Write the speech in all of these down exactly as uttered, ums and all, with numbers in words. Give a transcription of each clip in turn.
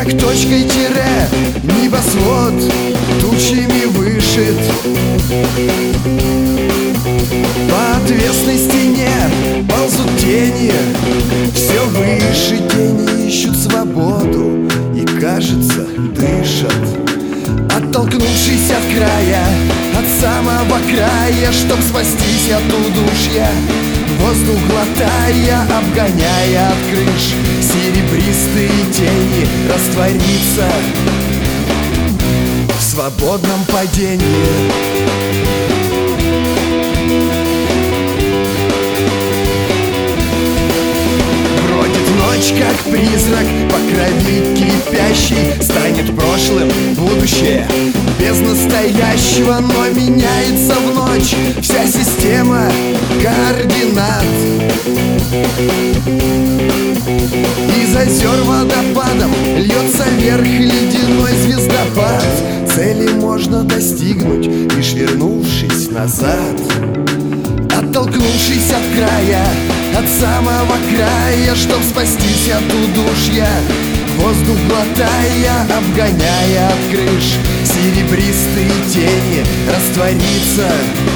как точкой тире, небосвод тучами вышит. По отвесной стене ползут тени, все выше тени ищут свободу и, кажется, дышат. Оттолкнувшись от края, от самого края, чтоб спастись от удушья, воздух глотая, обгоняя от крыш серебристые тени, раствориться в свободном падении. Ночь, как призрак, по крови кипящий, станет прошлым будущее без настоящего, но меняется в ночь вся система координат. Из озер водопадом льется вверх ледяной звездопад. Цели можно достигнуть, лишь вернувшись назад. Оттолкнувшись от края, от самого края, чтоб спастись от удушья, воздух глотая, обгоняя от крыш серебристые тени, раствориться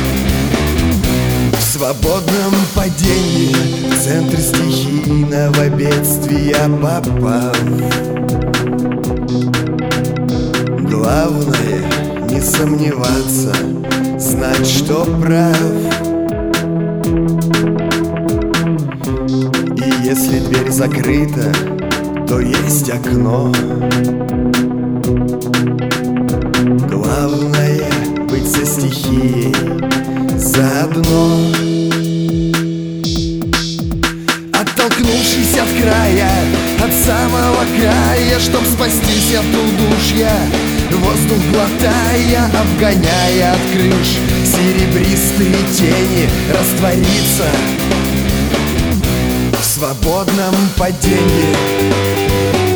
в свободном падении. В центр стихийного бедствия попав, главное не сомневаться, знать, что прав. И если дверь закрыта, то есть окно. Главное быть со стихией заодно. Оттолкнувшись от края, от самого края, чтоб спастись от удушья, воздух глотая, обгоняя от крыш серебристые тени, раствориться в свободном падении.